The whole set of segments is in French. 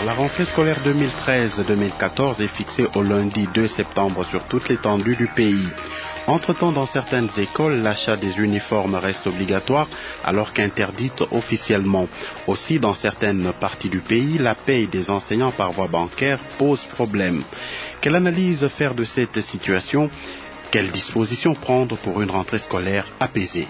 La rentrée scolaire 2013-2014 est fixée au lundi 2 septembre sur toute l'étendue du pays. Entre-temps, dans certaines écoles, l'achat des uniformes reste obligatoire alors qu'interdite officiellement. Aussi, dans certaines parties du pays, la paye des enseignants par voie bancaire pose problème. Quelle analyse faire de cette situation? Quelles dispositions prendre pour une rentrée scolaire apaisée?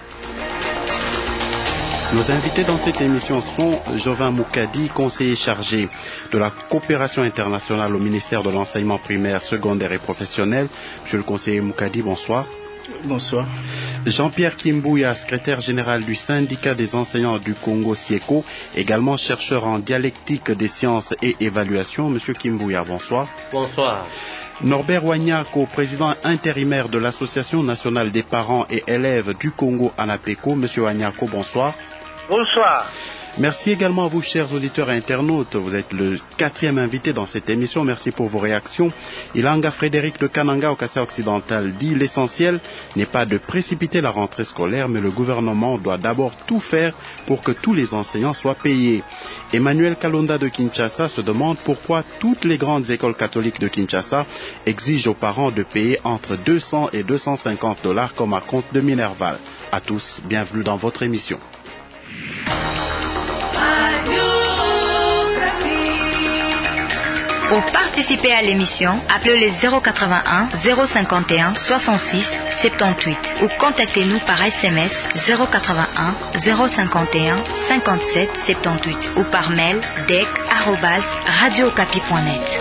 Nos invités dans cette émission sont Jovan Moukadi, conseiller chargé de la coopération internationale au ministère de l'enseignement primaire, secondaire et professionnel. Monsieur le conseiller Moukadi, bonsoir. Bonsoir. Jean-Pierre Kimbouya, secrétaire général du syndicat des enseignants du Congo SIECO, également chercheur en dialectique des sciences et évaluation. Monsieur Kimbouya, bonsoir. Bonsoir. Norbert Wanyako, président intérimaire de l'Association nationale des parents et élèves du Congo ANAPECO. Monsieur Wanyako, bonsoir. Bonsoir. Merci également à vous, chers auditeurs et internautes. Vous êtes le 4e invité dans cette émission. Merci pour vos réactions. Ilanga Frédéric de Kananga au Kassai occidental dit l'essentiel n'est pas de précipiter la rentrée scolaire, mais le gouvernement doit d'abord tout faire pour que tous les enseignants soient payés. Emmanuel Kalonda de Kinshasa se demande pourquoi toutes les grandes écoles catholiques de Kinshasa exigent aux parents de payer entre 200 et 250 $ comme à compte de Minerval. À tous, bienvenue dans votre émission. Pour participer à l'émission, appelez le 081 051 66 78 ou contactez-nous par SMS 081 051 57 78 ou par mail dec@radiocapi.net.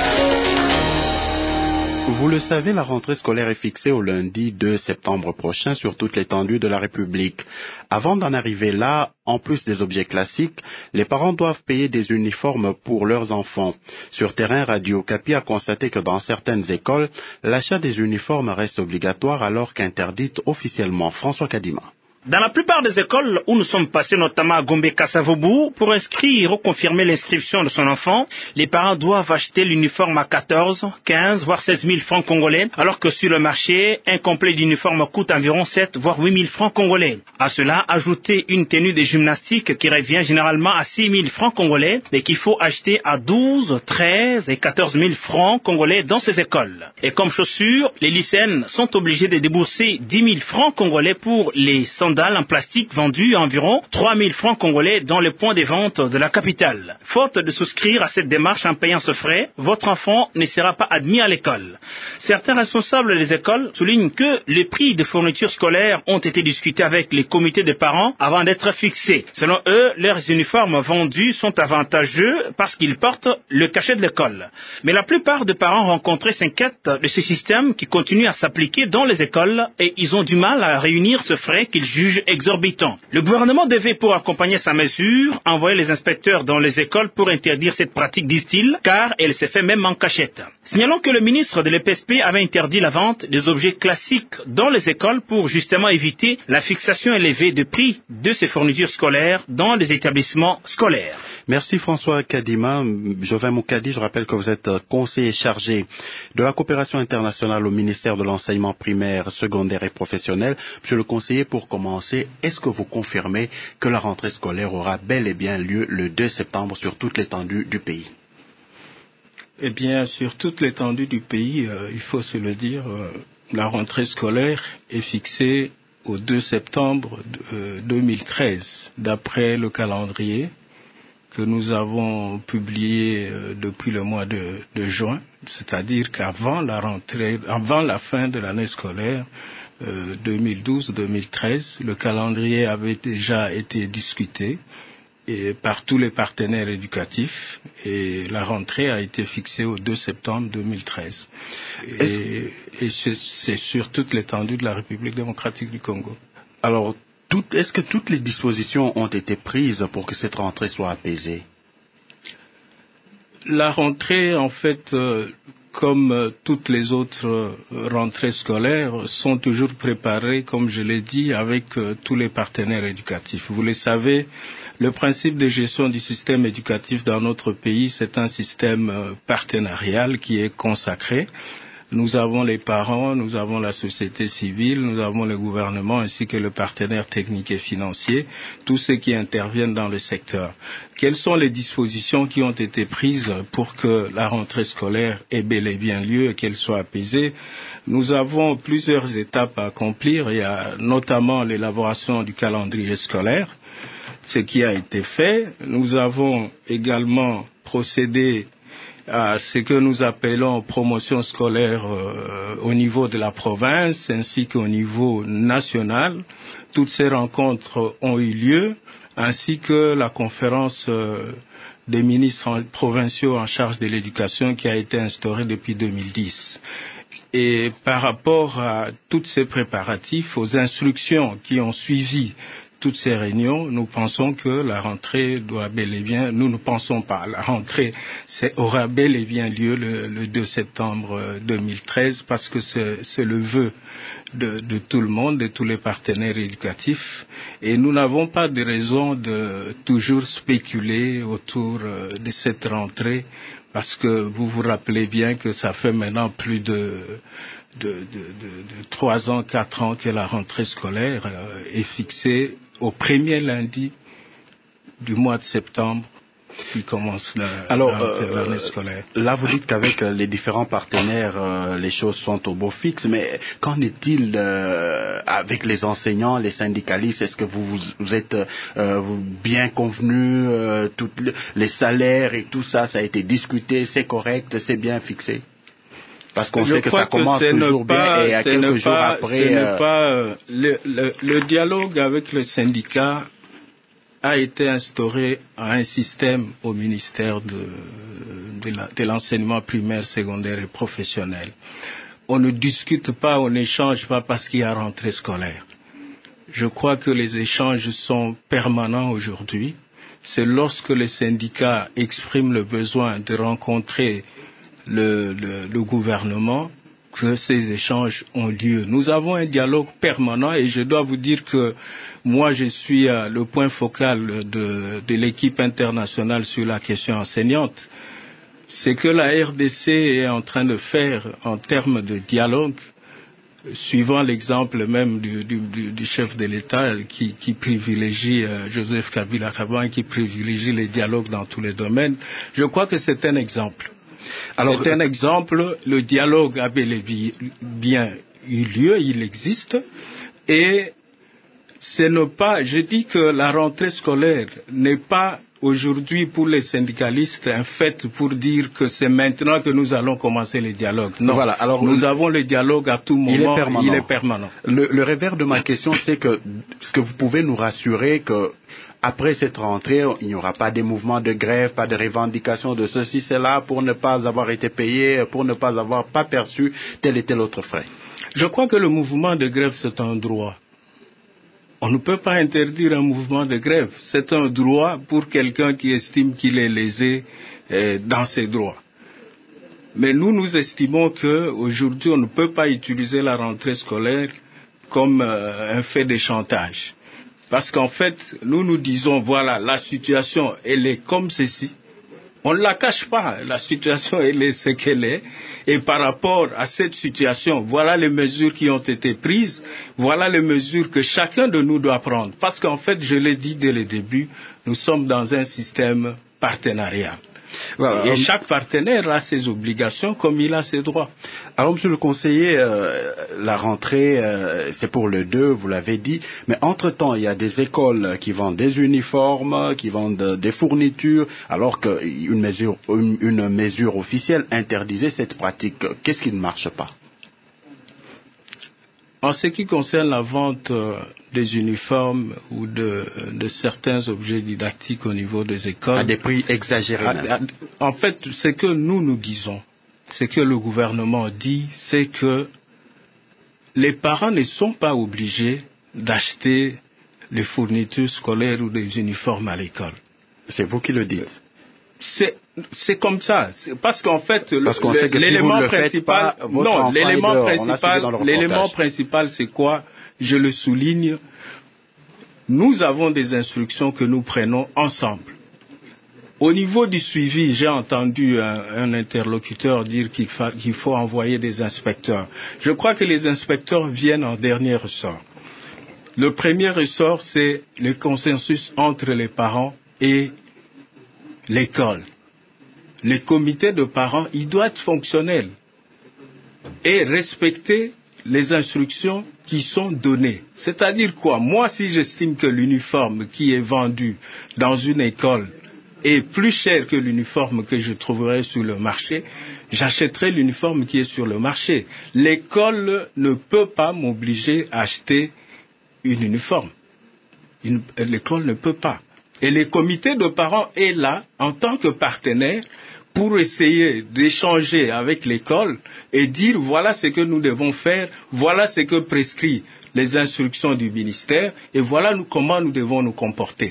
Vous le savez, la rentrée scolaire est fixée au lundi 2 septembre prochain sur toute l'étendue de la République. Avant d'en arriver là, en plus des objets classiques, les parents doivent payer des uniformes pour leurs enfants. Sur terrain, Radio Capi a constaté que dans certaines écoles, l'achat des uniformes reste obligatoire alors qu'interdite officiellement. François Kadima. Dans la plupart des écoles où nous sommes passés, notamment à Gombe-Kassavobu, pour inscrire ou confirmer l'inscription de son enfant, les parents doivent acheter l'uniforme à 14, 15, voire 16 000 francs congolais, alors que sur le marché, un complet d'uniforme coûte environ 7, voire 8 000 francs congolais. À cela, ajouter une tenue de gymnastique qui revient généralement à 6 000 francs congolais, mais qu'il faut acheter à 12, 13 et 14 000 francs congolais dans ces écoles. Et comme chaussures, les lycéennes sont obligées de débourser 10 000 francs congolais pour les sandales en plastique vendues à environ 3 000 francs congolais dans les points de vente de la capitale. Faute de souscrire à cette démarche en payant ce frais, votre enfant ne sera pas admis à l'école. Certains responsables des écoles soulignent que les prix de fournitures scolaires ont été discutés avec les comités de parents avant d'être fixés. Selon eux, leurs uniformes vendus sont avantageux parce qu'ils portent le cachet de l'école. Mais la plupart des parents rencontrés s'inquiètent de ce système qui continue à s'appliquer dans les écoles et ils ont du mal à réunir ce frais qu'ils jugent exorbitant. Le gouvernement devait, pour accompagner sa mesure, envoyer les inspecteurs dans les écoles pour interdire cette pratique, disent-ils, car elle s'est fait même en cachette. Signalons que le ministre de l'EPSP avait interdit la vente des objets classiques dans les écoles pour justement éviter la fixation élevée de prix de ces fournitures scolaires dans les établissements scolaires. Merci François Kadima. Jovan Moukadi, je rappelle que vous êtes conseiller chargé de la coopération internationale au ministère de l'enseignement primaire, secondaire et professionnel. Monsieur le conseiller, pour commencer, est-ce que vous confirmez que la rentrée scolaire aura bel et bien lieu le 2 septembre sur toute l'étendue du pays? Eh bien, sur toute l'étendue du pays, il faut se le dire, la rentrée scolaire est fixée au 2 septembre 2013, d'après le calendrier que nous avons publié depuis le mois de juin, c'est-à-dire qu'avant la rentrée, avant la fin de l'année scolaire 2012-2013, le calendrier avait déjà été discuté par tous les partenaires éducatifs et la rentrée a été fixée au 2 septembre 2013. Et c'est sur toute l'étendue de la République démocratique du Congo. Alors, est-ce que toutes les dispositions ont été prises pour que cette rentrée soit apaisée? La rentrée, en fait, comme toutes les autres rentrées scolaires, sont toujours préparées, comme je l'ai dit, avec tous les partenaires éducatifs. Vous le savez, le principe de gestion du système éducatif dans notre pays, c'est un système partenarial qui est consacré Nous avons les parents, nous avons la société civile, nous avons le gouvernement ainsi que le partenaire technique et financier, tous ceux qui interviennent dans le secteur. Quelles sont les dispositions qui ont été prises pour que la rentrée scolaire ait bel et bien lieu et qu'elle soit apaisée? Nous avons plusieurs étapes à accomplir. Il y a notamment l'élaboration du calendrier scolaire, ce qui a été fait. Nous avons également procédé à ce que nous appelons promotion scolaire au niveau de la province ainsi qu'au niveau national. Toutes ces rencontres ont eu lieu, ainsi que la conférence des ministres provinciaux en charge de l'éducation qui a été instaurée depuis 2010. Et par rapport à tous ces préparatifs, aux instructions qui ont suivi toutes ces réunions, nous pensons que la rentrée doit bel et bien, nous ne pensons pas, la rentrée aura bel et bien lieu le 2 septembre 2013 parce que c'est le vœu de tout le monde, de tous les partenaires éducatifs et nous n'avons pas de raison de toujours spéculer autour de cette rentrée parce que vous vous rappelez bien que ça fait maintenant plus de 3 ans, 4 ans que la rentrée scolaire est fixée au premier lundi du mois de septembre qui commence l'année scolaire. Là, vous dites qu'avec les différents partenaires, les choses sont au beau fixe, mais qu'en est-il avec les enseignants, les syndicalistes? Est-ce que vous êtes bien convenus, tous les salaires et tout ça, ça a été discuté, c'est correct, c'est bien fixé? Parce qu'on sait que ça commence toujours bien et à quelques jours après... Le dialogue avec le syndicat a été instauré à un système au ministère de l'enseignement primaire, secondaire et professionnel. On ne discute pas, on n'échange pas parce qu'il y a rentrée scolaire. Je crois que les échanges sont permanents aujourd'hui. C'est lorsque les syndicats expriment le besoin de rencontrer le gouvernement que ces échanges ont lieu. Nous avons un dialogue permanent et je dois vous dire que moi je suis le point focal de l'équipe internationale sur la question enseignante. Ce que la RDC est en train de faire en termes de dialogue, suivant l'exemple même du chef de l'État qui privilégie Joseph Kabila Kaban, qui privilégie les dialogues dans tous les domaines, je crois que c'est un exemple. Alors, c'est un exemple, le dialogue a bel et bien eu lieu, il existe, et je dis que la rentrée scolaire n'est pas aujourd'hui pour les syndicalistes un fait pour dire que c'est maintenant que nous allons commencer les dialogues. Non, voilà, alors, nous avons le dialogue à tout moment, il est permanent. Le revers de ma question, c'est que, est-ce que vous pouvez nous rassurer que après cette rentrée, il n'y aura pas de mouvements de grève, pas de revendications de ceci, cela, pour ne pas avoir été payé, pour ne pas avoir pas perçu tel et tel autre frais? Je crois que le mouvement de grève, c'est un droit. On ne peut pas interdire un mouvement de grève. C'est un droit pour quelqu'un qui estime qu'il est lésé dans ses droits. Mais nous estimons qu'aujourd'hui, on ne peut pas utiliser la rentrée scolaire comme un fait de chantage. Parce qu'en fait, nous disons, voilà, la situation, elle est comme ceci. On ne la cache pas, la situation, elle est ce qu'elle est. Et par rapport à cette situation, voilà les mesures qui ont été prises, voilà les mesures que chacun de nous doit prendre. Parce qu'en fait, je l'ai dit dès le début, nous sommes dans un système partenarial. Voilà. Et chaque partenaire a ses obligations comme il a ses droits. Alors, monsieur le conseiller, la rentrée, c'est pour le 2, vous l'avez dit, mais entre-temps, il y a des écoles qui vendent des uniformes, qui vendent des fournitures, alors qu'une mesure officielle interdisait cette pratique. Qu'est-ce qui ne marche pas? En ce qui concerne la vente des uniformes ou de certains objets didactiques au niveau des écoles... À des prix exagérés. En fait, ce que nous disons, ce que le gouvernement dit, c'est que les parents ne sont pas obligés d'acheter les fournitures scolaires ou des uniformes à l'école. C'est vous qui le dites. C'est comme ça, parce qu'en fait, l'élément principal, c'est quoi? Je le souligne, nous avons des instructions que nous prenons ensemble. Au niveau du suivi, j'ai entendu un interlocuteur dire qu'il faut envoyer des inspecteurs. Je crois que les inspecteurs viennent en dernier ressort. Le premier ressort, c'est le consensus entre les parents et l'école. Les comités de parents, ils doivent être fonctionnels et respecter les instructions qui sont données. C'est-à-dire quoi? Moi, si j'estime que l'uniforme qui est vendu dans une école est plus cher que l'uniforme que je trouverai sur le marché, j'achèterai l'uniforme qui est sur le marché. L'école ne peut pas m'obliger à acheter une uniforme. L'école ne peut pas. Et les comités de parents est là en tant que partenaire pour essayer d'échanger avec l'école et dire voilà ce que nous devons faire, voilà ce que prescrit les instructions du ministère et voilà comment nous devons nous comporter.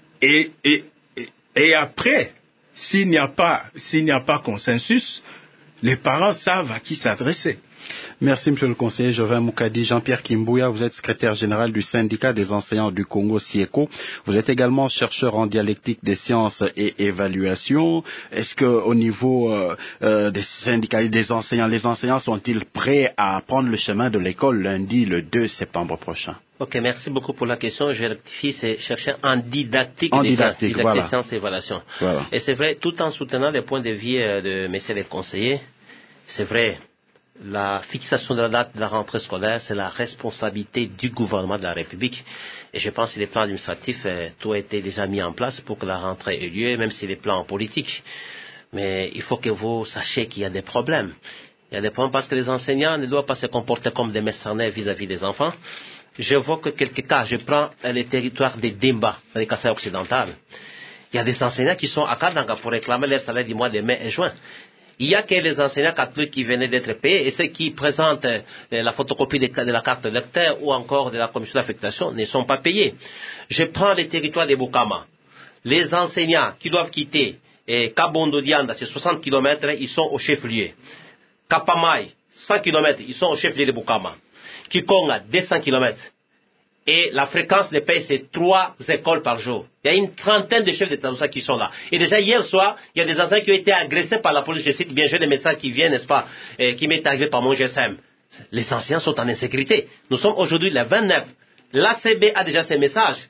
Et après, s'il n'y a pas consensus, les parents savent à qui s'adresser. Merci, Monsieur le conseiller Jovin Moukadi. Jean-Pierre Kimbouya, vous êtes secrétaire général du syndicat des enseignants du Congo, SIECO. Vous êtes également chercheur en dialectique des sciences et évaluation. Est-ce que, au niveau des syndicats et des enseignants, les enseignants sont-ils prêts à prendre le chemin de l'école lundi, le 2 septembre prochain? Ok, merci beaucoup pour la question. Je rectifie, c'est chercheur en didactique des sciences et évaluation. Voilà. Et c'est vrai, tout en soutenant les points de vue de messieurs les conseillers, c'est vrai. La fixation de la date de la rentrée scolaire, c'est la responsabilité du gouvernement de la République. Et je pense que les plans administratifs, tout a été déjà mis en place pour que la rentrée ait lieu, même si les plans politiques. Mais il faut que vous sachiez qu'il y a des problèmes. Il y a des problèmes parce que les enseignants ne doivent pas se comporter comme des mercenaires vis-à-vis des enfants. J'évoque quelques cas. Je prends les territoires des Demba, dans les Kasaï occidentales. Il y a des enseignants qui sont à Kadanga pour réclamer leur salaire du mois de mai et juin. Il y a que les enseignants catholiques qui venaient d'être payés et ceux qui présentent la photocopie de la carte lecteur ou encore de la commission d'affectation ne sont pas payés. Je prends les territoires de Bukama. Les enseignants qui doivent quitter Kabondo Dianda, c'est 60 km, ils sont au chef-lieu. Kapamai, 100 km, ils sont au chef-lieu de Bukama. Kikonga, 200 km. Et la fréquence de paye, c'est 3 écoles par jour. Il y a une trentaine de chefs d'État qui sont là. Et déjà hier soir, il y a des enseignants qui ont été agressés par la police. Je cite bien, j'ai des messages qui viennent, n'est-ce pas, qui m'est arrivé par mon GSM. Les enseignants sont en insécurité. Nous sommes aujourd'hui le 29. L'ACB a déjà ses messages.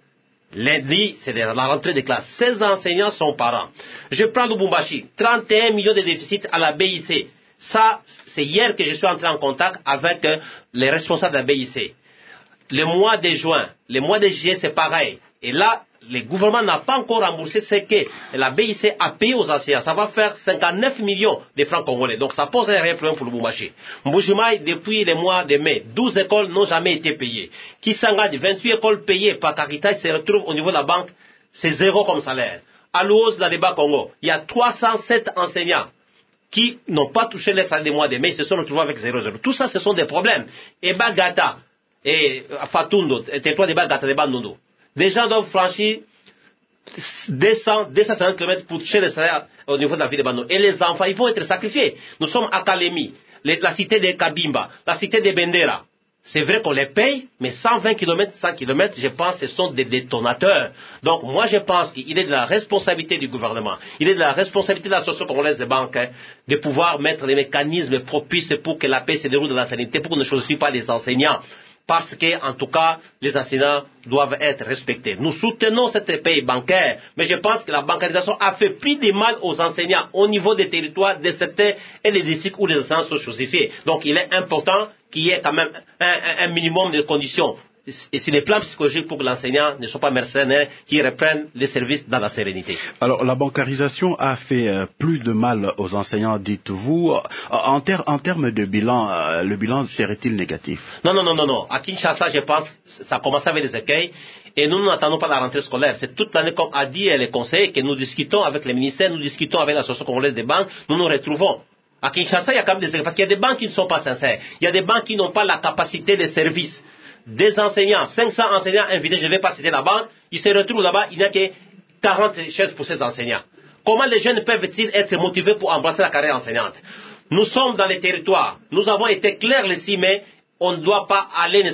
Lundi, c'est la rentrée des classes. 16 enseignants sont parents. Je prends Lubumbashi, 31 millions de déficit à la BIC. Ça, c'est hier que je suis entré en contact avec les responsables de la BIC. Le mois de juin, le mois de juillet, c'est pareil. Et là, le gouvernement n'a pas encore remboursé ce que la BIC a payé aux enseignants. Ça va faire 59 millions de francs congolais. Donc ça pose un réel problème pour le Lubumbashi. Mbujimaï, depuis le mois de mai, 12 écoles n'ont jamais été payées. Kisangani, 28 écoles payées par Caritas se retrouvent au niveau de la banque, c'est zéro comme salaire. À l'OS, dans les Bas-Congo, il y a 307 enseignants qui n'ont pas touché les salaires des mois de mai, ils se sont retrouvés avec 0,0. Tout ça, ce sont des problèmes. Et Bagata, et Fatundo, territoire de Bagata, de Bandundu. Des gens doivent franchir 250 km pour toucher les salaires au niveau de la ville de Bandundu. Et les enfants, ils vont être sacrifiés. Nous sommes à Kalemi, la cité de Kabimba, la cité de Bendera. C'est vrai qu'on les paye, mais 120 km, 100 km, je pense, ce sont des détonateurs. Donc, moi, je pense qu'il est de la responsabilité du gouvernement, il est de la responsabilité de l'association congolaise des banques, de pouvoir mettre les mécanismes propices pour que la paix se déroule dans la sanité, pour qu'on ne choisisse pas les enseignants. Parce que, en tout cas, les enseignants doivent être respectés. Nous soutenons cette paix bancaire, mais je pense que la bancarisation a fait plus de mal aux enseignants au niveau des territoires, des secteurs et des districts où les enseignants sont chosifiés. Donc, il est important qu'il y ait quand même un minimum de conditions. Et c'est les plans psychologiques pour que l'enseignant ne soit pas mercenaire, qui reprenne les services dans la sérénité. Alors, la bancarisation a fait plus de mal aux enseignants, dites-vous. En termes de bilan, le bilan serait-il négatif? Non. À Kinshasa, je pense, ça commence avec les écueils. Et nous n'attendons pas la rentrée scolaire. C'est toute l'année, comme a dit les conseillers, que nous discutons avec les ministères, nous discutons avec l'association congolaise des banques, nous nous retrouvons. À Kinshasa, il y a quand même des écueils, parce qu'il y a des banques qui ne sont pas sincères. Il y a des banques qui n'ont pas la capacité de service. Des enseignants, 500 enseignants invités, je ne vais pas citer la banque, ils se retrouvent là-bas, il n'y a que 40 chaises pour ces enseignants. Comment les jeunes peuvent-ils être motivés pour embrasser la carrière enseignante? Nous sommes dans les territoires, nous avons été clairs le 6 mai, on ne doit pas aller, n'est-ce pas,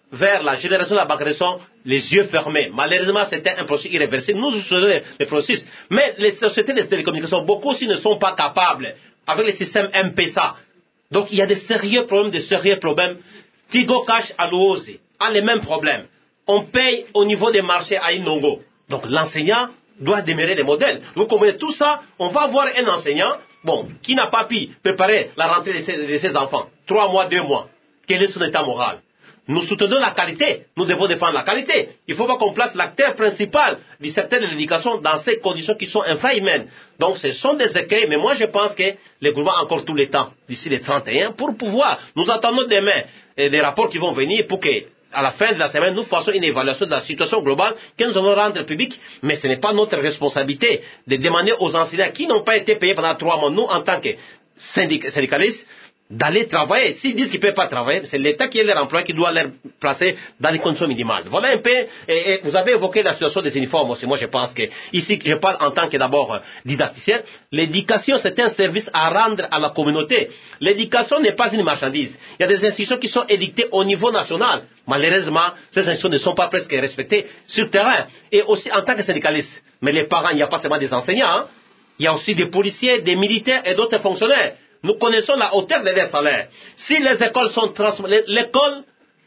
vers la génération de la bancarisation les yeux fermés. Malheureusement, c'était un processus irréversible. Nous soutenons les processus. Mais les sociétés de télécommunications, beaucoup aussi ne sont pas capables avec le système M-Pesa. Donc, il y a des sérieux problèmes. Tigo Cash à Luozi a les mêmes problèmes. On paye au niveau des marchés à Inongo. Donc, l'enseignant doit demeurer des modèles. Vous comprenez tout ça? On va avoir un enseignant, qui n'a pas pu préparer la rentrée de ses enfants. 3 mois, 2 mois. Quel est son état moral? Nous soutenons la qualité. Nous devons défendre la qualité. Il ne faut pas qu'on place l'acteur principal du secteur de l'éducation dans ces conditions qui sont infrahumaines. Donc, ce sont des écueils, mais moi, je pense que le gouvernement a encore tout le temps, d'ici les 31, pour pouvoir. Nous attendons demain des rapports qui vont venir pour que, à la fin de la semaine, nous fassions une évaluation de la situation globale que nous allons rendre publique. Mais ce n'est pas notre responsabilité de demander aux enseignants qui n'ont pas été payés pendant 3 mois, nous, en tant que syndicalistes, d'aller travailler. S'ils disent qu'ils ne peuvent pas travailler, c'est l'État qui est leur emploi qui doit les placer dans les conditions minimales. Voilà un peu, et vous avez évoqué la situation des uniformes aussi. Moi, je pense que, ici, je parle en tant que d'abord didacticien, l'éducation, c'est un service à rendre à la communauté. L'éducation n'est pas une marchandise. Il y a des institutions qui sont édictées au niveau national. Malheureusement, ces institutions ne sont pas presque respectées sur le terrain. Et aussi en tant que syndicaliste. Mais les parents, il n'y a pas seulement des enseignants, hein. Il y a aussi des policiers, des militaires et d'autres fonctionnaires. Nous connaissons la hauteur de leurs salaires. Si les écoles sont transformées, l'école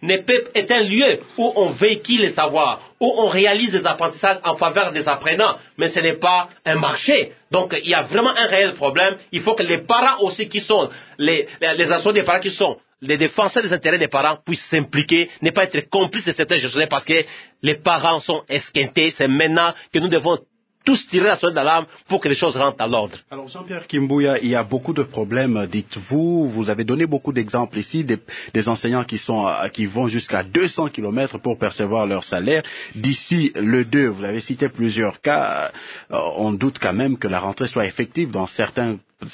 est un lieu où on véhicule les savoirs, où on réalise des apprentissages en faveur des apprenants, mais ce n'est pas un marché. Donc il y a vraiment un réel problème. Il faut que les parents aussi qui sont, les associations des parents qui sont les défenseurs des intérêts des parents puissent s'impliquer, ne pas être complices de certains gestionnaires parce que les parents sont esquintés. C'est maintenant que nous devons tous tirer la sonnette d'alarme pour que les choses rentrent à l'ordre. Alors Jean-Pierre Kimbouya, il y a beaucoup de problèmes, dites-vous. Vous avez donné beaucoup d'exemples ici, des enseignants qui vont jusqu'à 200 km pour percevoir leur salaire. D'ici le 2, vous avez cité plusieurs cas. On doute quand même que la rentrée soit effective dans certaines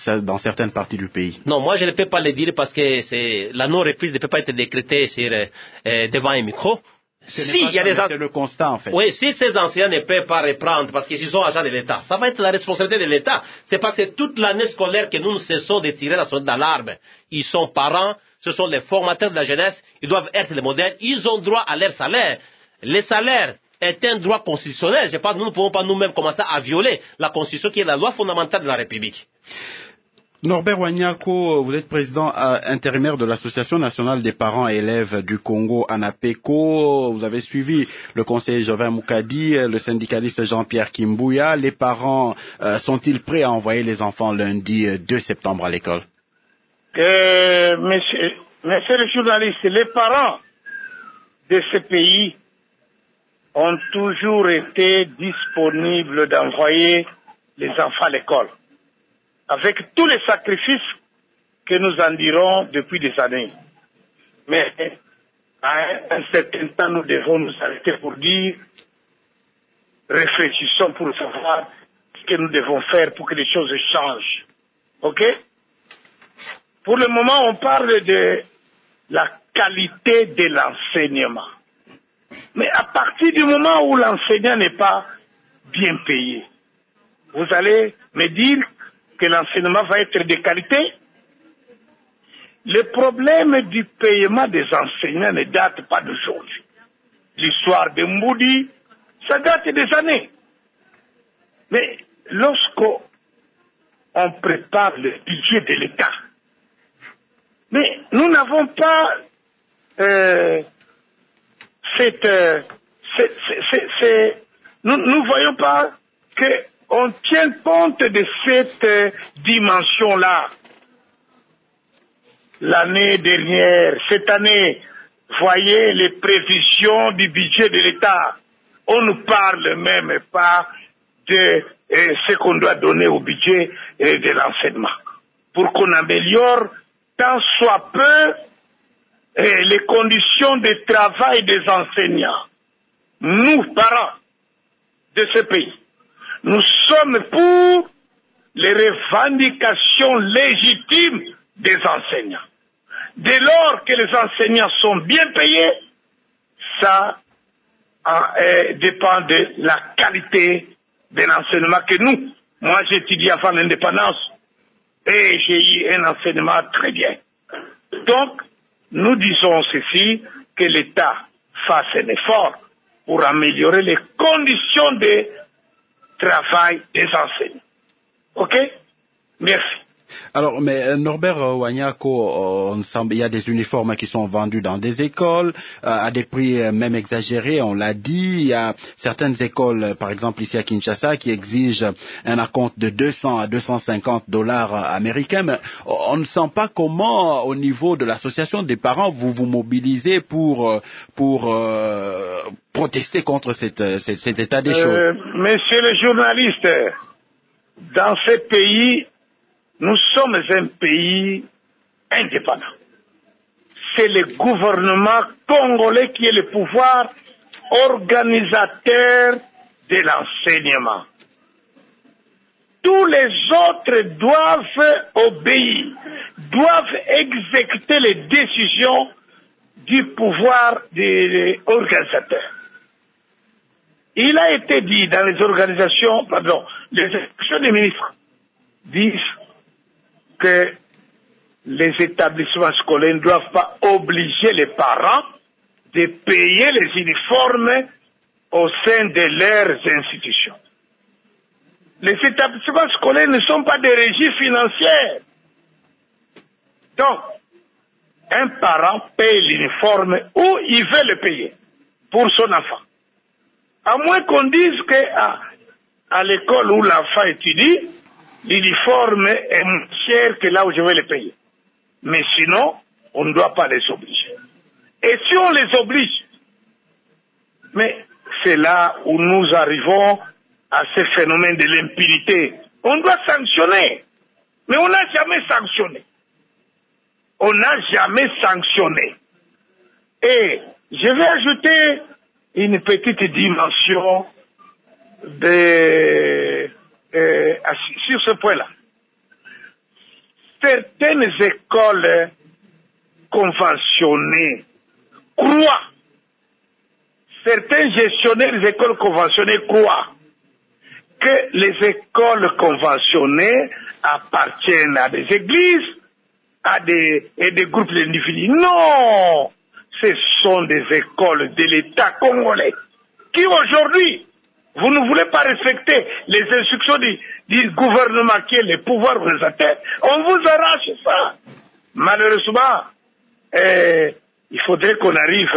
parties du pays. Non, moi je ne peux pas le dire parce que la non-reprise ne peut pas être décrétée devant un micro. C'est le constat, en fait. Oui, si ces enseignants ne peuvent pas reprendre parce qu'ils sont agents de l'État, ça va être la responsabilité de l'État. C'est parce que toute l'année scolaire que nous ne cessons de tirer la sonnette d'alarme. Ils sont parents, ce sont les formateurs de la jeunesse, ils doivent être les modèles, ils ont droit à leur salaire. Les salaires est un droit constitutionnel. Je pense que nous ne pouvons pas nous-mêmes commencer à violer la Constitution qui est la loi fondamentale de la République. Norbert Wanyako, vous êtes président intérimaire de l'Association nationale des parents et élèves du Congo, ANAPECO. Vous avez suivi le conseiller Jovin Moukadi, le syndicaliste Jean-Pierre Kimbouya. Les parents sont-ils prêts à envoyer les enfants lundi 2 septembre à l'école? Monsieur le journaliste, les parents de ce pays ont toujours été disponibles d'envoyer les enfants à l'école, avec tous les sacrifices que nous endurons depuis des années. Mais à un certain temps, nous devons nous arrêter pour dire, réfléchissons pour savoir ce que nous devons faire pour que les choses changent. OK? Pour le moment, on parle de la qualité de l'enseignement. Mais à partir du moment où l'enseignant n'est pas bien payé, vous allez me dire que l'enseignement va être de qualité. Le problème du paiement des enseignants ne date pas d'aujourd'hui. L'histoire de Mboudi, ça date des années. Mais lorsqu'on prépare le budget de l'État, mais nous n'avons pas nous voyons pas qu'on tient compte de cette dimension-là. L'année dernière, cette année, voyez les prévisions du budget de l'État. On ne parle même pas de ce qu'on doit donner au budget de l'enseignement. Pour qu'on améliore tant soit peu les conditions de travail des enseignants. Nous, parents de ce pays, nous sommes pour les revendications légitimes des enseignants. Dès lors que les enseignants sont bien payés, ça dépend de la qualité de l'enseignement que nous. Moi, j'ai étudié avant l'indépendance et j'ai eu un enseignement très bien. Donc, nous disons ceci, que l'État fasse un effort pour améliorer les conditions de travail des enseignants. OK? Merci. Alors, mais Norbert Wanyako, il y a des uniformes qui sont vendus dans des écoles à des prix même exagérés, on l'a dit. Il y a certaines écoles, par exemple ici à Kinshasa, qui exigent un acompte de 200 à 250 dollars américains. Mais on ne sent pas comment, au niveau de l'association des parents, vous vous mobilisez pour protester contre cet état des choses. Monsieur le journaliste, dans ce pays, nous sommes un pays indépendant. C'est le gouvernement congolais qui est le pouvoir organisateur de l'enseignement. Tous les autres doivent obéir, doivent exécuter les décisions du pouvoir des organisateurs. Il a été dit dans les organisations, les institutions des ministres disent que les établissements scolaires ne doivent pas obliger les parents de payer les uniformes au sein de leurs institutions. Les établissements scolaires ne sont pas des régies financières. Donc, un parent paye l'uniforme où il veut le payer pour son enfant. À moins qu'on dise qu'à l'école où l'enfant étudie, l'uniforme est moins cher que là où je vais le payer. Mais sinon, on ne doit pas les obliger. Et si on les oblige, mais c'est là où nous arrivons à ce phénomène de l'impunité. On doit sanctionner. Mais on n'a jamais sanctionné. On n'a jamais sanctionné. Et je vais ajouter une petite dimension sur ce point-là. Certaines écoles conventionnées croient, certains gestionnaires des écoles conventionnées croient que les écoles conventionnées appartiennent à des églises, et des groupes d'individus. Non! Ce sont des écoles de l'État congolais qui aujourd'hui, vous ne voulez pas respecter les instructions du gouvernement qui est le pouvoir organisateur, on vous arrache ça. Malheureusement, il faudrait qu'on arrive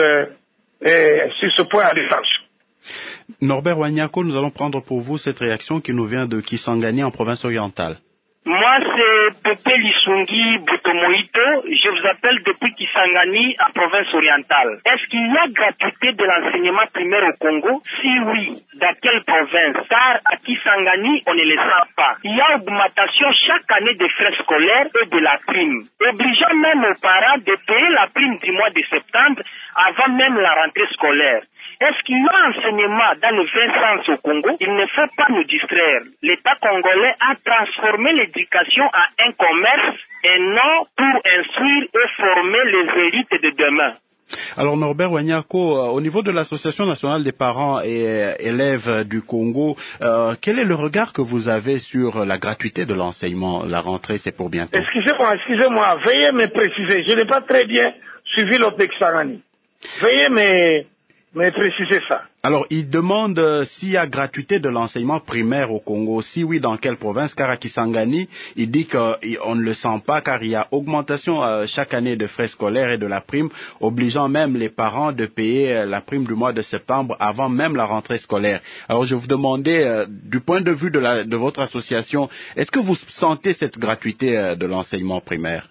sur ce point à l'échange. Norbert Wanyako, nous allons prendre pour vous cette réaction qui nous vient de Kisangani en province orientale. Moi, c'est Pepe Lisungi Butomoito. Je vous appelle depuis Kisangani, en province orientale. Est-ce qu'il y a gratuité de l'enseignement primaire au Congo? Si oui, dans quelle province? Car à Kisangani, on ne le sait pas. Il y a augmentation chaque année des frais scolaires et de la prime, obligeant même aux parents de payer la prime du mois de septembre avant même la rentrée scolaire. Est-ce qu'il y a enseignement dans le 20 sens au Congo? Il ne faut pas nous distraire. L'État congolais a transformé l'éducation en un commerce et non pour instruire et former les élites de demain. Alors Norbert Wanyako, au niveau de l'Association nationale des parents et élèves du Congo, quel est le regard que vous avez sur la gratuité de l'enseignement? La rentrée, c'est pour bientôt. Excusez-moi, veuillez me préciser. Je n'ai pas très bien suivi l'Opexarani. Veuillez me préciser ça. Alors, il demande s'il y a gratuité de l'enseignement primaire au Congo. Si oui, dans quelle province? Car à Kisangani, il dit qu'on ne le sent pas car il y a augmentation chaque année de frais scolaires et de la prime, obligeant même les parents de payer la prime du mois de septembre avant même la rentrée scolaire. Alors, je vous demandais, du point de vue de votre association, est-ce que vous sentez cette gratuité de l'enseignement primaire?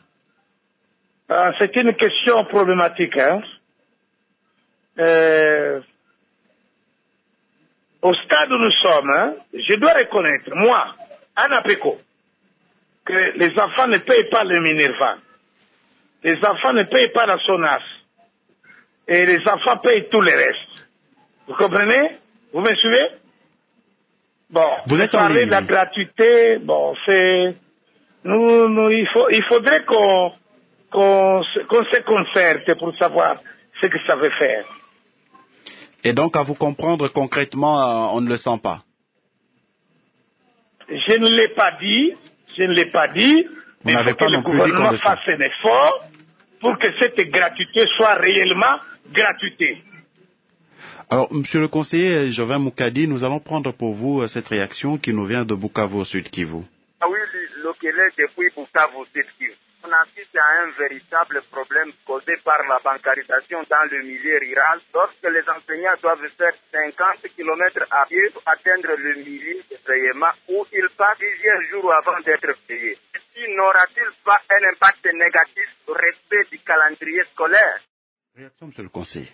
C'est une question problématique, hein. Au stade où nous sommes, je dois reconnaître, moi, Anapeko, que les enfants ne payent pas le Minerva. Les enfants ne payent pas la SONAS. Et les enfants payent tout le reste. Vous comprenez? Vous me suivez? Bon, vous êtes parler de la gratuité, bon, c'est... il faudrait qu'on se concerte pour savoir ce que ça veut faire. Et donc, à vous comprendre concrètement, on ne le sent pas? Je ne l'ai pas dit, mais il faut que le gouvernement fasse un effort pour que cette gratuité soit réellement gratuité. Alors, monsieur le conseiller Jovin Moukadi, nous allons prendre pour vous cette réaction qui nous vient de Bukavu au Sud Kivu. Ah oui, Lokele depuis Bukavu au Sud Kivu. On assiste à un véritable problème causé par la bancarisation dans le milieu rural. Lorsque les enseignants doivent faire 50 km à pied pour atteindre le milieu de paiement où ils passent plusieurs jours avant d'être payés. N'aura-t-il pas un impact négatif au respect du calendrier scolaire? Réaction, monsieur le conseiller.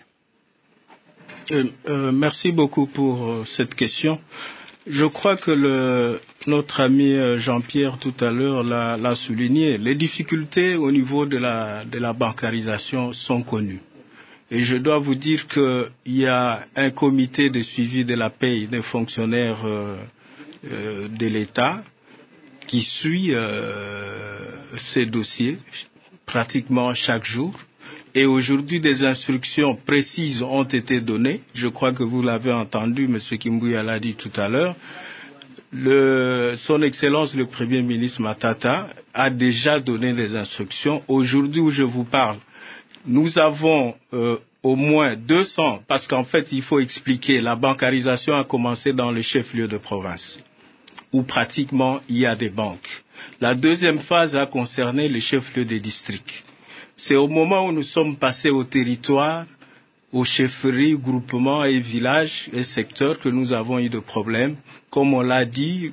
Merci beaucoup pour cette question. Je crois que notre ami Jean-Pierre tout à l'heure l'a souligné. Les difficultés au niveau de la bancarisation sont connues. Et je dois vous dire qu'il y a un comité de suivi de la paye des fonctionnaires de l'État qui suit ces dossiers pratiquement chaque jour. Et aujourd'hui, des instructions précises ont été données. Je crois que vous l'avez entendu, M. Kimbouya l'a dit tout à l'heure. Son Excellence, le Premier ministre Matata, a déjà donné des instructions. Aujourd'hui où je vous parle, nous avons au moins 200, parce qu'en fait, il faut expliquer, la bancarisation a commencé dans les chefs-lieux de province, où pratiquement il y a des banques. La deuxième phase a concerné les chefs-lieux des districts. C'est au moment où nous sommes passés au territoire, aux chefferies, groupements et villages et secteurs que nous avons eu de problèmes, comme on l'a dit,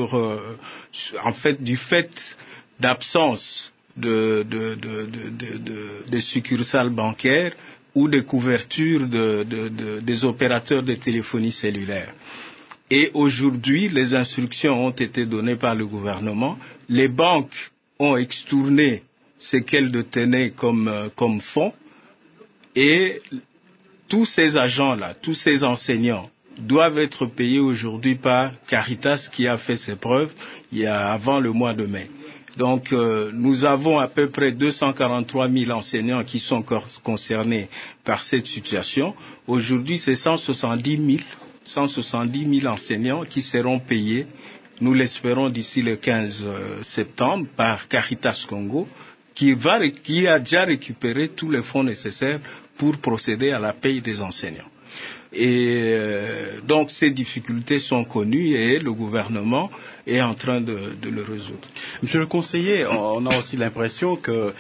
du fait d'absence de succursales bancaires ou de couverture des opérateurs de téléphonie cellulaire. Et aujourd'hui, les instructions ont été données par le gouvernement. Les banques ont extourné ce qu'elles détenaient comme fonds, et tous ces agents-là, tous ces enseignants doivent être payés aujourd'hui par Caritas qui a fait ses preuves avant le mois de mai. Donc nous avons à peu près 243 000 enseignants qui sont concernés par cette situation. Aujourd'hui, c'est 170 000 enseignants qui seront payés, nous l'espérons d'ici le 15 septembre, par Caritas Congo, qui a déjà récupéré tous les fonds nécessaires pour procéder à la paye des enseignants. Et donc ces difficultés sont connues et le gouvernement est en train de le résoudre. Monsieur le conseiller, on a aussi l'impression que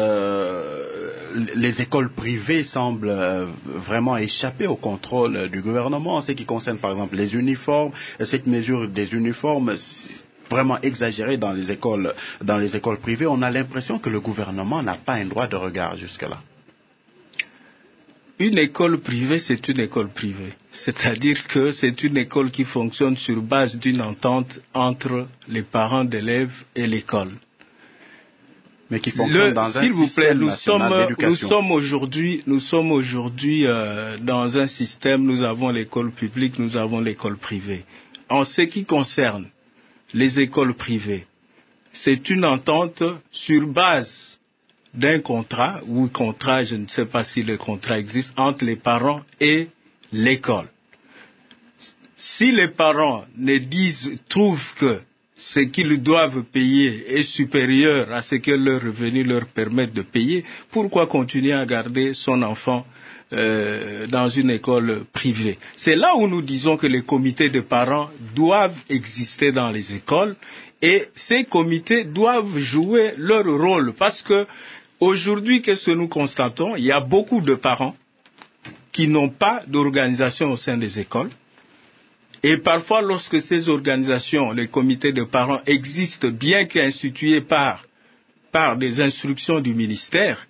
les écoles privées semblent vraiment échapper au contrôle du gouvernement en ce qui concerne par exemple les uniformes. Cette mesure des uniformes vraiment exagérée dans les écoles privées, on a l'impression que le gouvernement n'a pas un droit de regard jusque-là. Une école privée, c'est une école privée. C'est-à-dire que c'est une école qui fonctionne sur base d'une entente entre les parents d'élèves et l'école. Mais qui fonctionne dans un système national d'éducation. Nous sommes aujourd'hui dans un système, nous avons l'école publique, nous avons l'école privée. En ce qui concerne les écoles privées, c'est une entente sur base d'un contrat, je ne sais pas si le contrat existe, entre les parents et l'école. Si les parents trouvent que ce qu'ils doivent payer est supérieur à ce que leurs revenus leur permettent de payer, pourquoi continuer à garder son enfant dans une école privée? C'est là où nous disons que les comités de parents doivent exister dans les écoles et ces comités doivent jouer leur rôle parce que aujourd'hui, qu'est-ce que nous constatons? Il y a beaucoup de parents qui n'ont pas d'organisation au sein des écoles. Et parfois, lorsque ces organisations, les comités de parents existent, bien qu'institués par des instructions du ministère,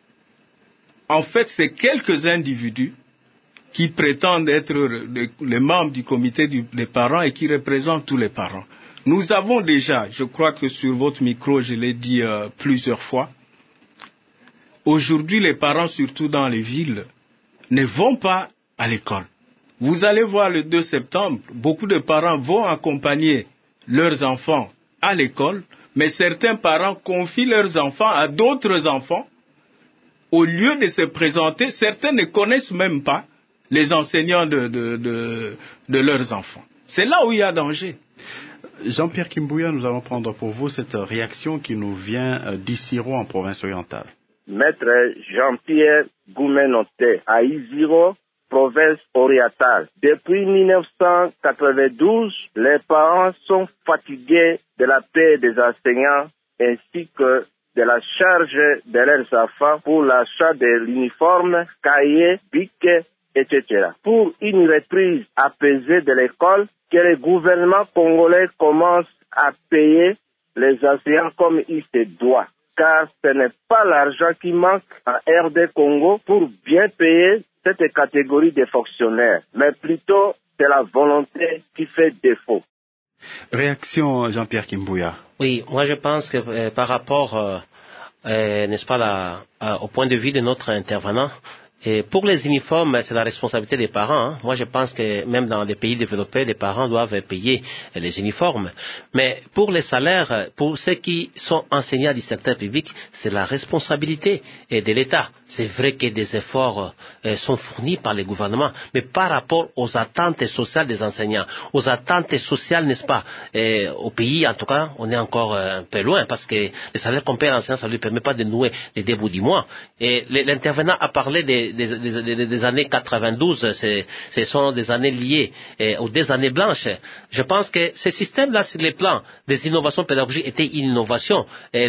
en fait, c'est quelques individus qui prétendent être les membres du comité des parents et qui représentent tous les parents. Nous avons déjà, je crois que sur votre micro, je l'ai dit plusieurs fois, aujourd'hui, les parents, surtout dans les villes, ne vont pas à l'école. Vous allez voir le 2 septembre, beaucoup de parents vont accompagner leurs enfants à l'école, mais certains parents confient leurs enfants à d'autres enfants. Au lieu de se présenter, certains ne connaissent même pas les enseignants de leurs enfants. C'est là où il y a danger. Jean-Pierre Kimbouya, nous allons prendre pour vous cette réaction qui nous vient d'Issiro en province orientale. Maître Jean-Pierre Goumenoté à Isiro, province orientale. Depuis 1992, les parents sont fatigués de la paix des enseignants ainsi que de la charge de leurs enfants pour l'achat de l'uniforme, cahiers, bics, etc. Pour une reprise apaisée de l'école, que le gouvernement congolais commence à payer les enseignants comme il se doit. Car ce n'est pas l'argent qui manque à RD Congo pour bien payer cette catégorie de fonctionnaires, mais plutôt c'est la volonté qui fait défaut. Réaction Jean-Pierre Kimbouya. Oui, moi je pense que par rapport, n'est-ce pas, au point de vue de notre intervenant, et pour les uniformes, c'est la responsabilité des parents. Hein. Moi, je pense que même dans les pays développés, les parents doivent payer les uniformes. Mais pour les salaires, pour ceux qui sont enseignants du secteur public, c'est la responsabilité de l'État. C'est vrai que des efforts sont fournis par les gouvernements, mais par rapport aux attentes sociales des enseignants, aux attentes sociales, n'est-ce pas, au pays, en tout cas, on est encore un peu loin, parce que le salaire qu'on paie à l'enseignant, ça ne lui permet pas de nouer les débuts du mois. Et l'intervenant a parlé des années 92, ce sont des années liées aux des années blanches. Je pense que ce système-là, sur les plans des innovations pédagogiques, était une innovation,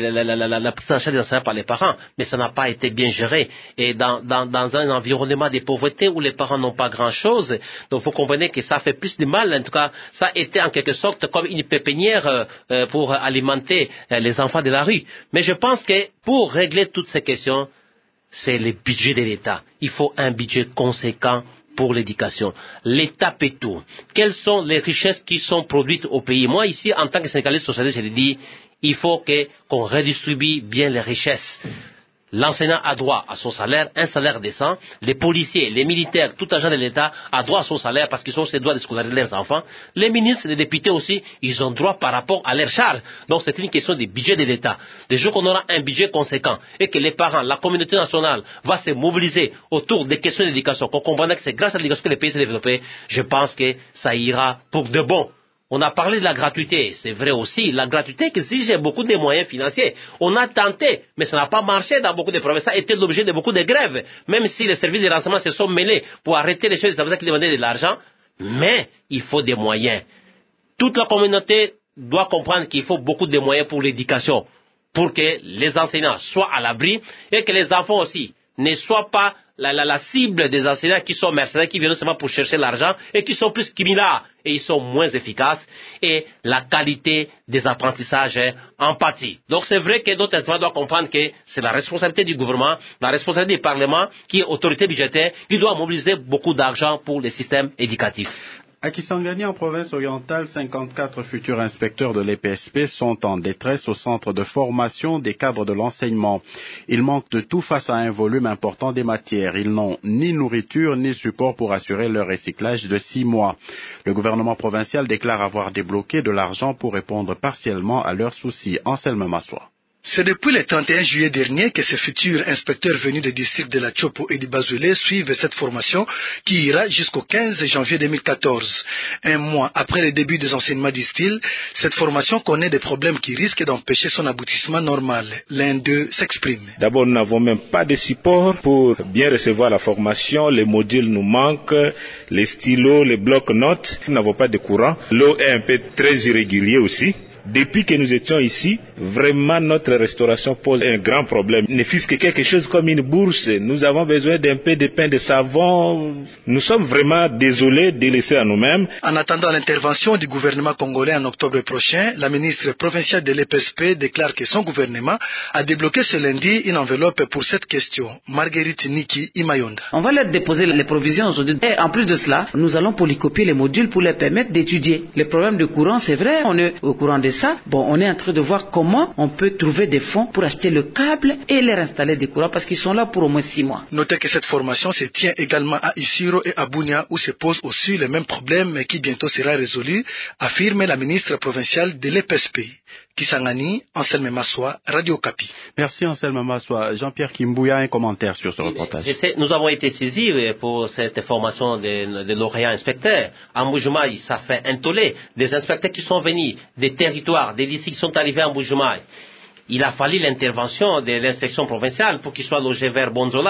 la prise en charge des enseignants par les parents, mais ça n'a pas été bien géré. Et dans un environnement de pauvreté où les parents n'ont pas grand-chose, donc vous comprenez que ça fait plus de mal. En tout cas, ça a été en quelque sorte comme une pépinière pour alimenter les enfants de la rue. Mais je pense que pour régler toutes ces questions, c'est le budget de l'État. Il faut un budget conséquent pour l'éducation. L'État paie tout. Quelles sont les richesses qui sont produites au pays? Moi, ici, en tant que syndicaliste socialiste, je le dis, il faut qu'on redistribue bien les richesses. L'enseignant a droit à son salaire, un salaire décent. Les policiers, les militaires, tout agent de l'État a droit à son salaire parce qu'ils ont ses droits de scolariser leurs enfants. Les ministres, les députés aussi, ils ont droit par rapport à leurs charges. Donc c'est une question du budget de l'État. Dès jour qu'on aura un budget conséquent et que les parents, la communauté nationale va se mobiliser autour des questions d'éducation, qu'on comprendra que c'est grâce à l'éducation que le pays s'est développé, je pense que ça ira pour de bon. On a parlé de la gratuité, c'est vrai aussi, la gratuité qui exige beaucoup de moyens financiers. On a tenté, mais ça n'a pas marché dans beaucoup de provinces. Ça a été l'objet de beaucoup de grèves, même si les services de renseignement se sont mêlés pour arrêter les chefs d'État qui demandaient de l'argent. Mais il faut des moyens. Toute la communauté doit comprendre qu'il faut beaucoup de moyens pour l'éducation, pour que les enseignants soient à l'abri et que les enfants aussi ne soient pas la cible des enseignants qui sont mercenaires, qui viennent seulement pour chercher l'argent et qui sont plus criminels et ils sont moins efficaces, et la qualité des apprentissages en pâtit. Donc c'est vrai que d'autres enseignants doivent comprendre que c'est la responsabilité du gouvernement, la responsabilité du Parlement, qui est autorité budgétaire, qui doit mobiliser beaucoup d'argent pour les systèmes éducatifs. À Kisangani, en province orientale, 54 futurs inspecteurs de l'EPSP sont en détresse au centre de formation des cadres de l'enseignement. Ils manquent de tout face à un volume important des matières. Ils n'ont ni nourriture ni support pour assurer leur recyclage de 6 mois. Le gouvernement provincial déclare avoir débloqué de l'argent pour répondre partiellement à leurs soucis. Anselme Massoua. C'est depuis le 31 juillet dernier que ces futurs inspecteurs venus des districts de la Tchopo et du Bazouélé suivent cette formation qui ira jusqu'au 15 janvier 2014. Un mois après le début des enseignements du style, cette formation connaît des problèmes qui risquent d'empêcher son aboutissement normal. L'un d'eux s'exprime. D'abord, nous n'avons même pas de support pour bien recevoir la formation. Les modules nous manquent, les stylos, les blocs-notes. Nous n'avons pas de courant. L'eau est un peu très irrégulière aussi. Depuis que nous étions ici, vraiment notre restauration pose un grand problème. Ne fût-ce que quelque chose comme une bourse, nous avons besoin d'un peu de pain de savon. Nous sommes vraiment désolés de laisser à nous-mêmes. En attendant l'intervention du gouvernement congolais en octobre prochain, la ministre provinciale de l'EPSP déclare que son gouvernement a débloqué ce lundi une enveloppe pour cette question. Marguerite Niki Imayonda. On va leur déposer les provisions aujourd'hui. Et en plus de cela, nous allons polycopier les modules pour leur permettre d'étudier. Les problèmes de courant, c'est vrai, on est au courant de ça, on est en train de voir comment on peut trouver des fonds pour acheter le câble et leur installer des courants parce qu'ils sont là pour au moins 6 mois. Notez que cette formation se tient également à Isiro et à Bunia où se pose aussi le même problème mais qui bientôt sera résolu, affirme la ministre provinciale de l'EPSP. Kisangani, Anselme Massoua, Radio Kapi. Merci Anselme Massoua. Jean-Pierre Kimbouya, un commentaire sur ce reportage. Nous avons été saisis pour cette formation de lauréats inspecteurs. À Mbujimaï, ça fait un tollé. Des inspecteurs qui sont venus des territoires, des districts qui sont arrivés à Mbujimaï. Il a fallu l'intervention de l'inspection provinciale pour qu'ils soient logés vers Bonzola.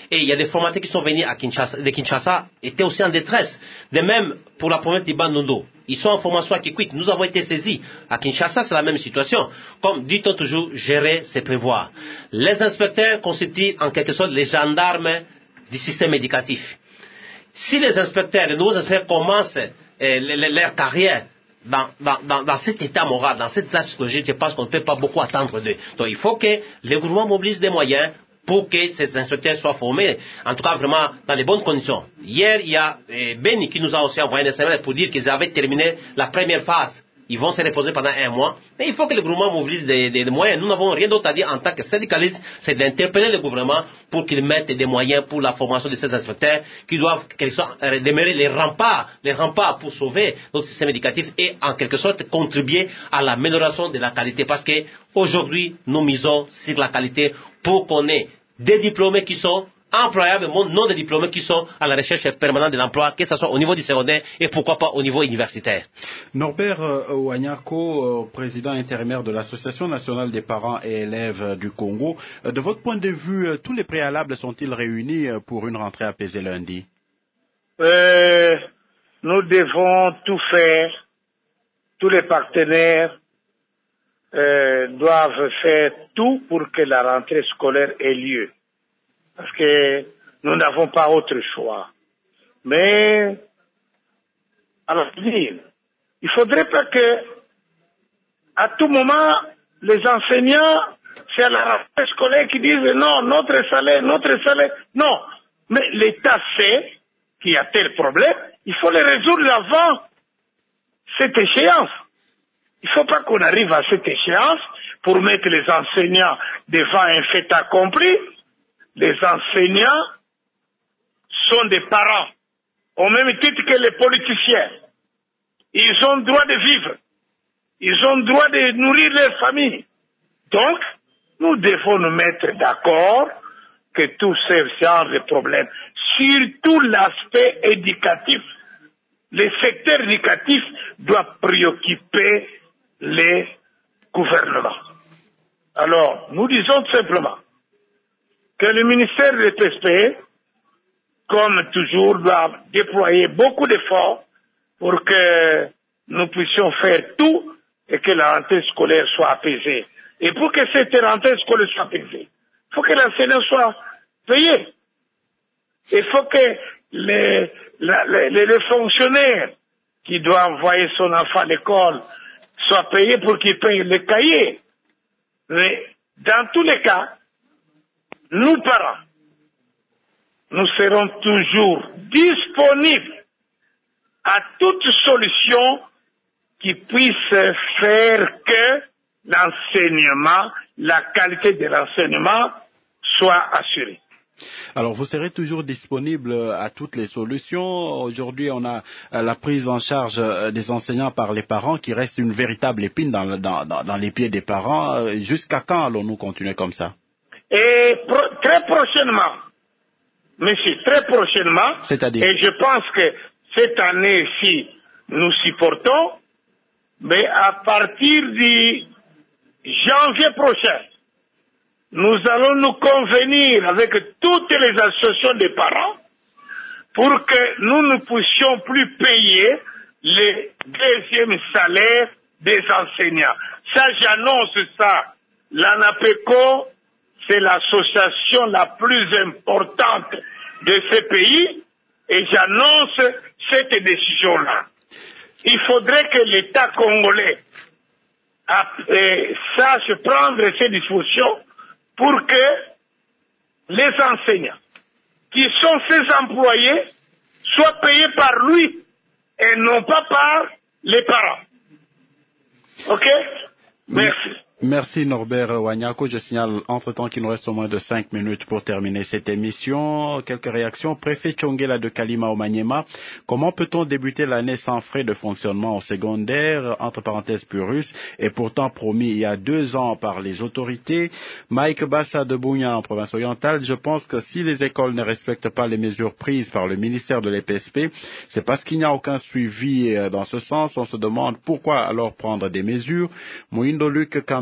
Et il y a des formateurs qui sont venus de Kinshasa, étaient aussi en détresse. De même, pour la province d'Ibanondo, ils sont en formation à Kikwit. Nous avons été saisis. À Kinshasa, c'est la même situation. Comme dit-on toujours, gérer, c'est prévoir. Les inspecteurs constituent en quelque sorte les gendarmes du système éducatif. Si les inspecteurs, les nouveaux inspecteurs commencent leur carrière dans cet état moral, dans cet état psychologique, je pense qu'on ne peut pas beaucoup attendre d'eux. Donc il faut que le gouvernement mobilise des moyens pour que ces inspecteurs soient formés, en tout cas vraiment dans les bonnes conditions. Hier, il y a Beni qui nous a aussi envoyé un SMS pour dire qu'ils avaient terminé la première phase. Ils vont se reposer pendant 1 mois. Mais il faut que le gouvernement mobilise des moyens. Nous n'avons rien d'autre à dire en tant que syndicalistes, c'est d'interpeller le gouvernement pour qu'il mette des moyens pour la formation de ces inspecteurs qui doivent, quelque sorte, demeurer les remparts pour sauver notre système éducatif et en quelque sorte contribuer à l'amélioration de la qualité. Parce que aujourd'hui, nous misons sur la qualité pour qu'on ait des diplômés qui sont employables, non des diplômés qui sont à la recherche permanente de l'emploi, que ce soit au niveau du secondaire et pourquoi pas au niveau universitaire. Norbert Wanyako, président intérimaire de l'Association nationale des parents et élèves du Congo, de votre point de vue, tous les préalables sont-ils réunis pour une rentrée apaisée lundi? Nous devons tout faire, tous les partenaires doivent faire tout pour que la rentrée scolaire ait lieu. Parce que nous n'avons pas autre choix. Mais, à l'avenir, il faudrait pas que, à tout moment, les enseignants, c'est à la rentrée scolaire qui disent non, notre salaire. Non. Mais l'État sait qu'il y a tel problème, il faut le résoudre avant cette échéance. Il ne faut pas qu'on arrive à cette échéance pour mettre les enseignants devant un fait accompli. Les enseignants sont des parents, au même titre que les politiciens. Ils ont le droit de vivre. Ils ont le droit de nourrir leur famille. Donc, nous devons nous mettre d'accord que tous ces genres de problèmes, surtout l'aspect éducatif, le secteur éducatif doit préoccuper les gouvernements. Alors, nous disons tout simplement que le ministère de l'EPSP, comme toujours, doit déployer beaucoup d'efforts pour que nous puissions faire tout et que la rentrée scolaire soit apaisée. Et pour que cette rentrée scolaire soit apaisée, il faut que l'enseignant soit payé. Il faut que les fonctionnaires qui doivent envoyer son enfant à l'école soient payés pour qu'ils payent les cahiers. Mais dans tous les cas, nous parents, nous serons toujours disponibles à toute solution qui puisse faire que l'enseignement, la qualité de l'enseignement soit assurée. Alors, vous serez toujours disponible à toutes les solutions. Aujourd'hui, on a la prise en charge des enseignants par les parents qui reste une véritable épine dans les pieds des parents. Jusqu'à quand allons-nous continuer comme ça? Et très prochainement, monsieur, très prochainement, c'est-à-dire? Et je pense que cette année-ci, nous supportons, mais à partir du janvier prochain, nous allons nous convenir avec toutes les associations des parents pour que nous ne puissions plus payer les deuxièmes salaires des enseignants. Ça, j'annonce ça. L'ANAPECO, c'est l'association la plus importante de ce pays et j'annonce cette décision-là. Il faudrait que l'État congolais sache prendre ces dispositions pour que les enseignants qui sont ses employés soient payés par lui et non pas par les parents. Ok? Merci. Merci Norbert Wanyako. Je signale entre-temps qu'il nous reste au moins de 5 minutes pour terminer cette émission. Quelques réactions. Préfet Tchongela de Kalima au Maniema. Comment peut-on débuter l'année sans frais de fonctionnement au secondaire, entre parenthèses Purus, et pourtant promis il y a 2 ans par les autorités? Mike Bassa de Bougna en province orientale. Je pense que si les écoles ne respectent pas les mesures prises par le ministère de l'EPSP, c'est parce qu'il n'y a aucun suivi dans ce sens. On se demande pourquoi alors prendre des mesures. Moindo Luc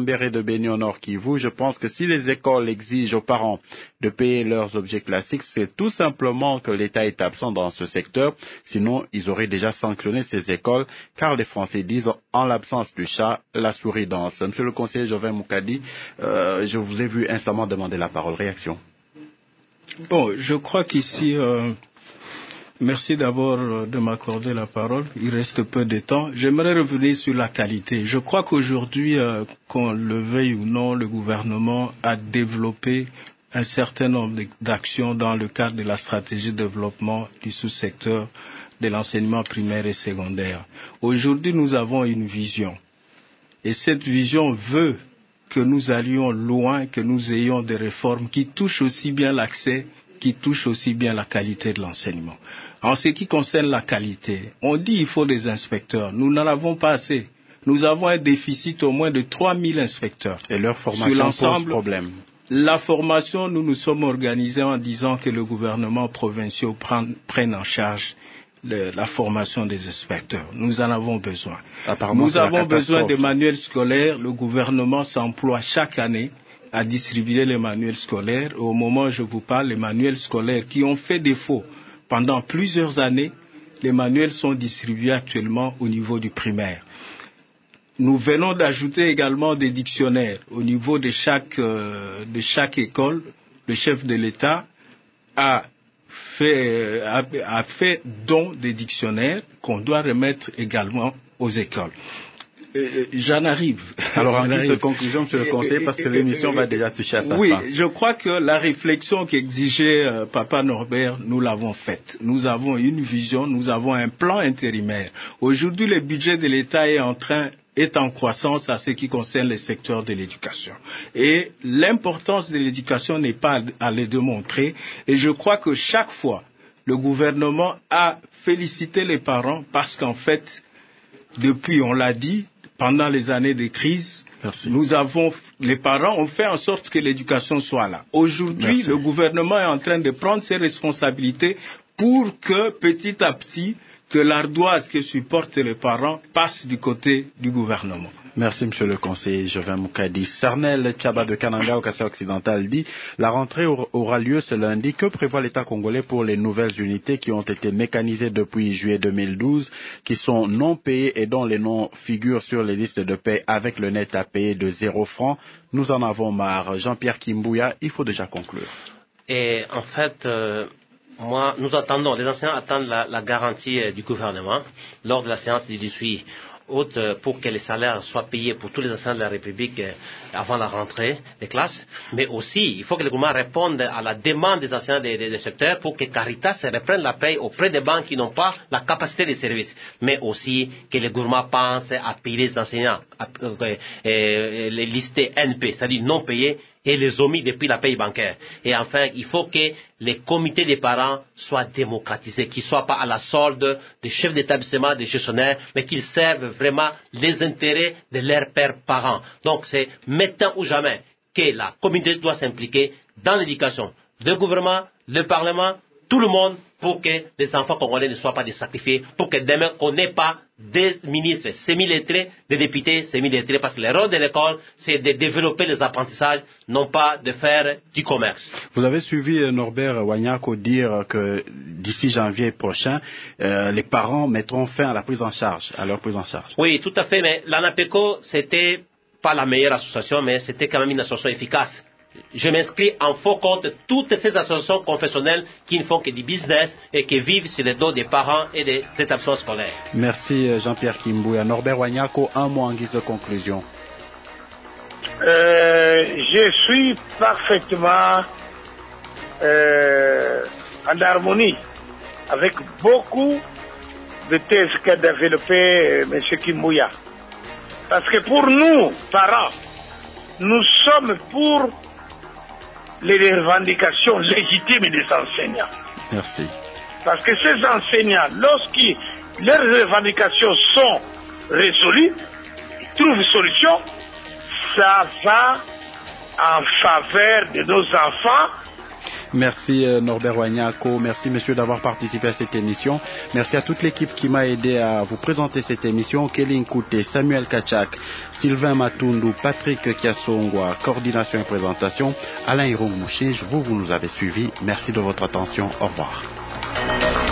Chambéré de Béni au Nord Kivu. Je pense que si les écoles exigent aux parents de payer leurs objets classiques, c'est tout simplement que l'État est absent dans ce secteur. Sinon, ils auraient déjà sanctionné ces écoles, car les Français disent en l'absence du chat, la souris danse. Monsieur le conseiller Joven Moukadi, je vous ai vu instamment demander la parole. Réaction. Bon, je crois qu'ici, merci d'abord de m'accorder la parole. Il reste peu de temps. J'aimerais revenir sur la qualité. Je crois qu'aujourd'hui, qu'on le veuille ou non, le gouvernement a développé un certain nombre d'actions dans le cadre de la stratégie de développement du sous-secteur de l'enseignement primaire et secondaire. Aujourd'hui, nous avons une vision. Et cette vision veut que nous allions loin, que nous ayons des réformes qui touchent aussi bien l'accès, qui touchent aussi bien la qualité de l'enseignement. En ce qui concerne la qualité, on dit qu'il faut des inspecteurs. Nous n'en avons pas assez. Nous avons un déficit au moins de 3000 inspecteurs. Et leur formation pose problème. La formation, nous nous sommes organisés en disant que le gouvernement provincial prenne en charge la formation des inspecteurs. Nous en avons besoin. Nous avons besoin de manuels scolaires. Le gouvernement s'emploie chaque année à distribuer les manuels scolaires. Au moment où je vous parle, les manuels scolaires qui ont fait défaut pendant plusieurs années, les manuels sont distribués actuellement au niveau du primaire. Nous venons d'ajouter également des dictionnaires au niveau de chaque école. Le chef de l'État a fait don des dictionnaires qu'on doit remettre également aux écoles. J'en arrive. Alors en guise de conclusion, monsieur le conseiller, parce que l'émission va déjà toucher à sa fin. Oui, je crois que la réflexion qu'exigeait Papa Norbert, nous l'avons faite. Nous avons une vision, nous avons un plan intérimaire. Aujourd'hui, le budget de l'État est en croissance à ce qui concerne le secteur de l'éducation. Et l'importance de l'éducation n'est pas à le démontrer. Et je crois que chaque fois, le gouvernement a félicité les parents parce qu'en fait, depuis, on l'a dit, pendant les années de crise, les parents ont fait en sorte que l'éducation soit là. Aujourd'hui, le gouvernement est en train de prendre ses responsabilités pour que petit à petit, que l'ardoise que supportent les parents passe du côté du gouvernement. Merci, monsieur le conseiller Joven Moukadi. Sarnel Tchaba de Kananga au Kassai occidental dit la rentrée aura lieu ce lundi. Que prévoit l'État congolais pour les nouvelles unités qui ont été mécanisées depuis juillet 2012, qui sont non payées et dont les noms figurent sur les listes de paie avec le net à payer de 0 francs? Nous en avons marre. Jean-Pierre Kimbouya, il faut déjà conclure. Et en fait, les enseignants attendent la garantie du gouvernement lors de la séance du 18 août pour que les salaires soient payés pour tous les enseignants de la République avant la rentrée des classes. Mais aussi, il faut que le gouvernement réponde à la demande des enseignants des secteurs pour que Caritas reprenne la paye auprès des banques qui n'ont pas la capacité de service. Mais aussi que le gouvernement pense à payer les enseignants, les listés NP, c'est-à-dire non payés, et les omis depuis la paye bancaire. Et enfin, il faut que les comités des parents soient démocratisés, qu'ils ne soient pas à la solde des chefs d'établissement, des gestionnaires, mais qu'ils servent vraiment les intérêts de leurs pères parents. Donc c'est maintenant ou jamais que la communauté doit s'impliquer dans l'éducation. Le gouvernement, le parlement, tout le monde, pour que les enfants congolais ne soient pas des sacrifiés, pour que demain on n'ait pas des ministres semi-lettrés, des députés semi-lettrés, parce que le rôle de l'école, c'est de développer les apprentissages, non pas de faire du commerce. Vous avez suivi Norbert Wanyako dire que d'ici janvier prochain, les parents mettront fin à leur prise en charge. Oui, tout à fait, mais l'ANAPECO, c'était pas la meilleure association, mais c'était quand même une association efficace. Je m'inscris en faux contre toutes ces associations confessionnelles qui ne font que du business et qui vivent sur le dos des parents et des établissements scolaires. Merci Jean-Pierre Kimbouya. Norbert Wanyako, un mot en guise de conclusion. Je suis parfaitement en harmonie avec beaucoup de thèses qu'a développé M. Kimbouya. Parce que pour nous, parents, nous sommes pour les revendications légitimes des enseignants. Merci. Parce que ces enseignants, lorsque leurs revendications sont résolues, ils trouvent une solution, ça va en faveur de nos enfants Merci Norbert Wanyako, merci monsieur d'avoir participé à cette émission. Merci à toute l'équipe qui m'a aidé à vous présenter cette émission. Kelly Nkouté, Samuel Kachak, Sylvain Matundu, Patrick Kiasongwa, coordination et présentation, Alain Hirong Mouchige, vous nous avez suivis. Merci de votre attention. Au revoir.